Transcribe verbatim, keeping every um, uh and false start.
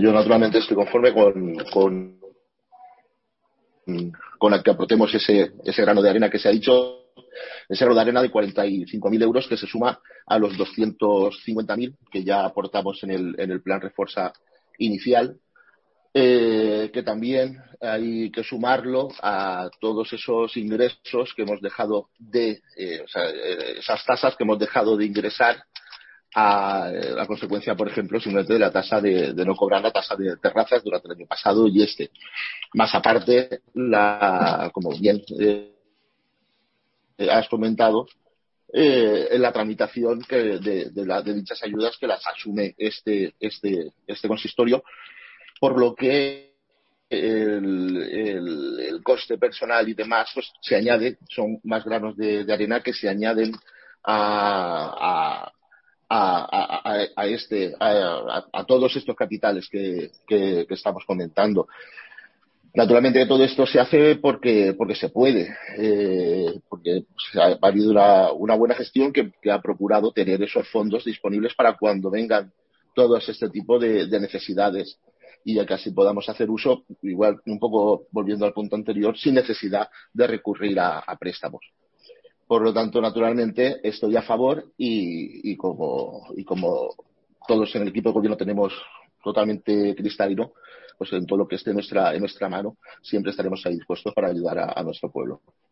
yo naturalmente estoy conforme con, con, con la que aportemos ese, ese grano de arena que se ha dicho, ese grano de arena de cuarenta y cinco mil euros que se suma a los doscientos cincuenta mil que ya aportamos en el, en el plan Reforza inicial. Eh, que también hay que sumarlo a todos esos ingresos que hemos dejado de, eh, o sea, eh, esas tasas que hemos dejado de ingresar a, eh, a consecuencia, por ejemplo, simplemente de la tasa de, de no cobrar la tasa de terrazas durante el año pasado y este. Más aparte, la, como bien eh, has comentado, eh, en la tramitación que de, de, la, de dichas ayudas que las asume este, este, este consistorio, por lo que El, el, el coste personal y demás pues se añade, son más granos de, de arena que se añaden a, a, a, a, a este a, a, todos estos capitales que, que, que estamos comentando. Naturalmente todo esto se hace porque porque se puede, eh, porque pues, ha, ha habido una, una buena gestión que, que ha procurado tener esos fondos disponibles para cuando vengan todos este tipo de, de necesidades y ya que así podamos hacer uso, igual un poco volviendo al punto anterior, sin necesidad de recurrir a, a préstamos. Por lo tanto, naturalmente, estoy a favor y, y, como, y como todos en el equipo de gobierno tenemos totalmente cristalino, pues en todo lo que esté en nuestra, en nuestra mano, siempre estaremos ahí dispuestos para ayudar a, a nuestro pueblo.